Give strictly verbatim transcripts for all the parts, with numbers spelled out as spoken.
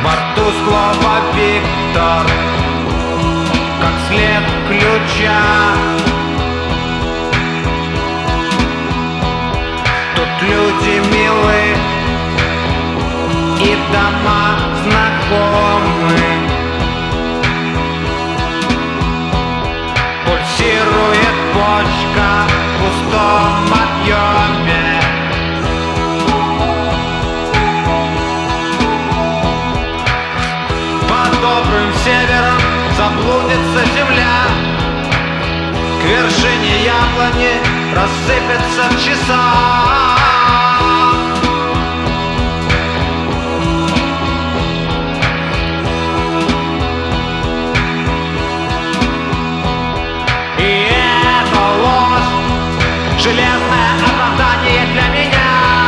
борту слово «Виктор», как след ключа. Тут люди милы и дома знакомы. Пульсирует почка в пустом объеме. Под добрым севером заблудится земля, к вершине яблони рассыпется часа. Железное оправдание для меня.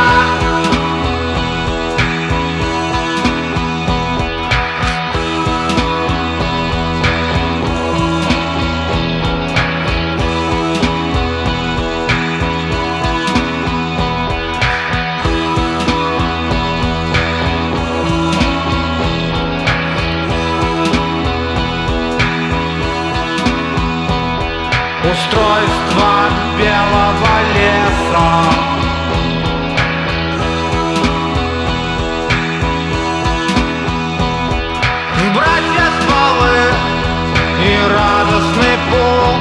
Устройство белого леса. Братья стволы и радостный пул.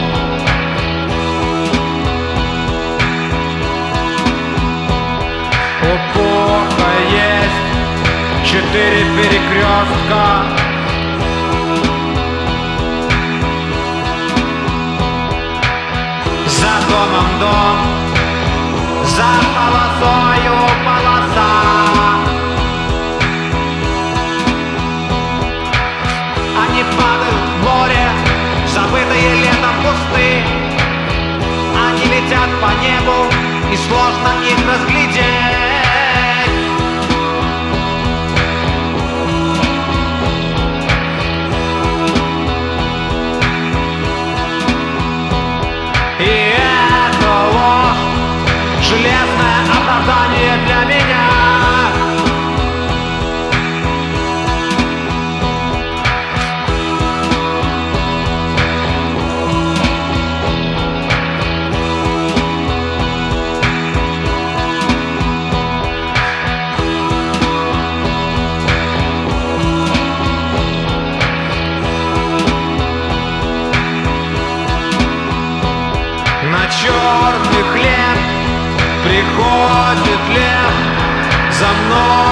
У Пуха есть четыре перекрестка. За домом дом, за полосою полоса. Они падают в море, забытые летом кусты. Они летят по небу, и сложно их разглядеть. Железное оправдание для меня. На черный хлеб приходит лев за мной.